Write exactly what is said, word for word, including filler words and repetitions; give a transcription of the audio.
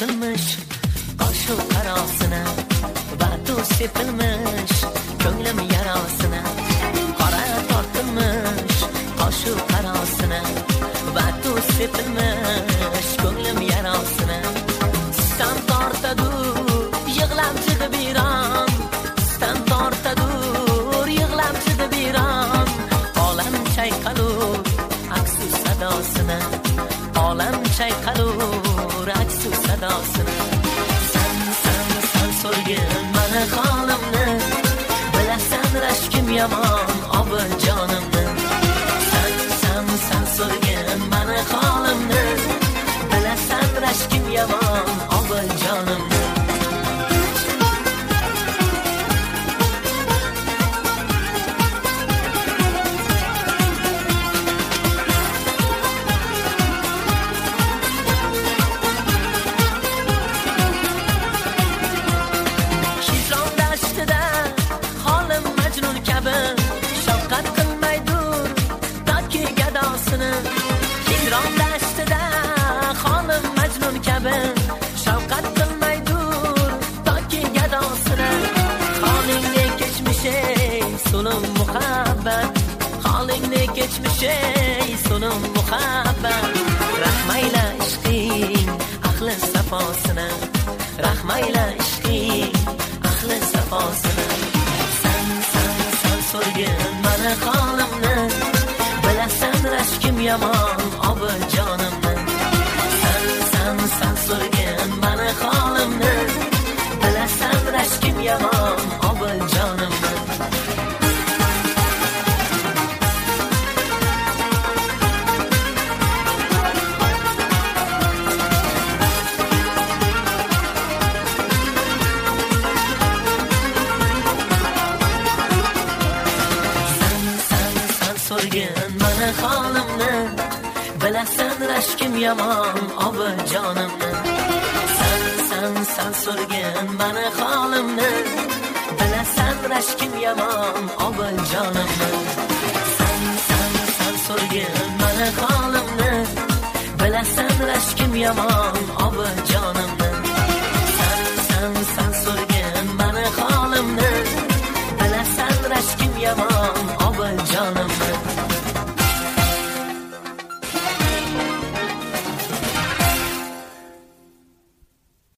tortilmish qoshiq qarosini va tu sepilmish ko'nglim yarosini qora tortilmish qoshiq qarosini va tu sepilmish ko'nglim yarosini stam tortadu yig'lam chidib biram stam tortadu yig'lam chidib biram olam chayqalur aksu sadosini olam chayqalur aksu sadosini san san san so'rgin mani holimni bilasan rashkim yomon obi jonimni san san san so'rgin mani holimni bilasan rashkim yomon obi jonimni shafqat qilmaydur toki gadosini holingni kechmishe so'lim muhabbat holingni kechmishe so'lim muhabbat rahmayla ishqing ahli safosini rahmayla ishqing ahli safosini san san san so'rgin mani holimni bilasan rashkim yomon obi jonimni san so'rgin mani holimni bilasan rashkim yomon obi jonimni san san san so'rgin mani holimni bilasan rashkim yomon obi jonimni san san san so'rgin mani holimni bilasan rashkim yomon obi jonimni san san san so'rgin mani holimni bilasan rashkim yomon